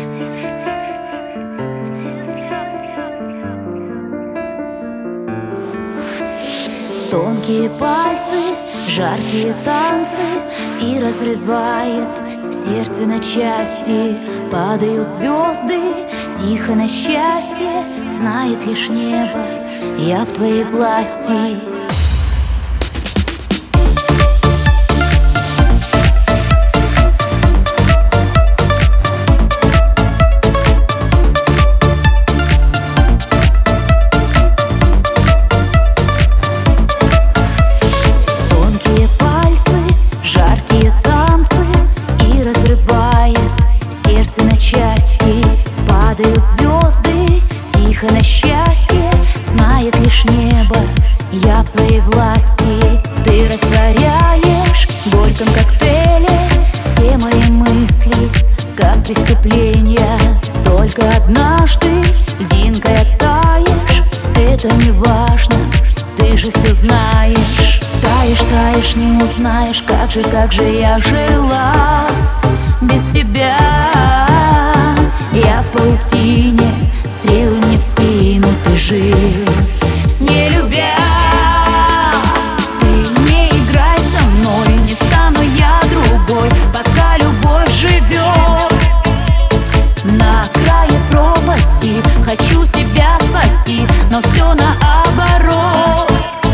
Тонкие пальцы, жаркие танцы, и разрывает сердце на части. Падают звезды, тихо на счастье, знает лишь небо, я в твоей власти. Падают звезды, тихо на счастье, знает лишь небо, я в твоей власти. Ты растворяешь в горьком коктейле все мои мысли, как преступления. Только однажды льдинкой оттаешь, это не важно, ты же все знаешь. Таешь, таешь, не узнаешь, как же я жила без тебя. Я в паутине, стрелы мне в спину ты жил, не любя. Ты не играй со мной, не стану я другой, пока любовь живет на крае пропасти. Хочу себя спасти, но все наоборот.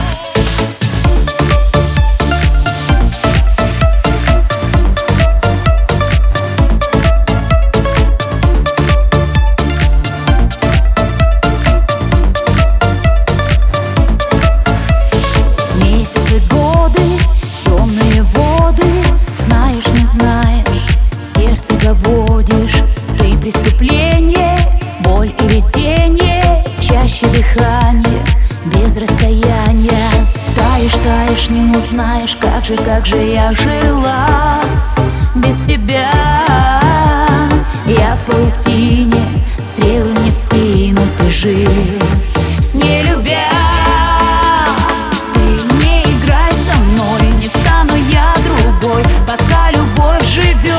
Заводишь ты преступление, боль и видение, чаще дыхание, без расстояния. Таешь, таешь, не узнаешь, как же я жила без тебя. Я в паутине, стрелы мне в спину ты жил, не любя. Ты не играй со мной, не стану я другой, пока любовь живет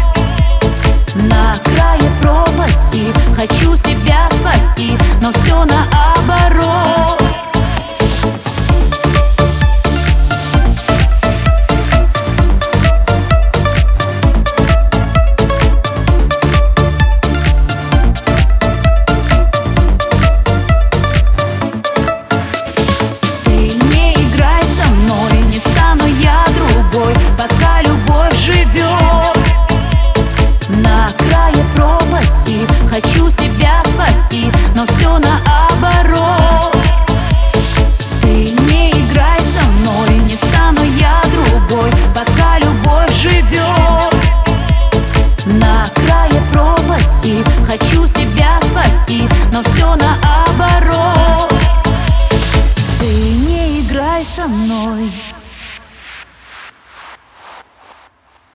на крае пропасти. Хочу себя спасти, но все на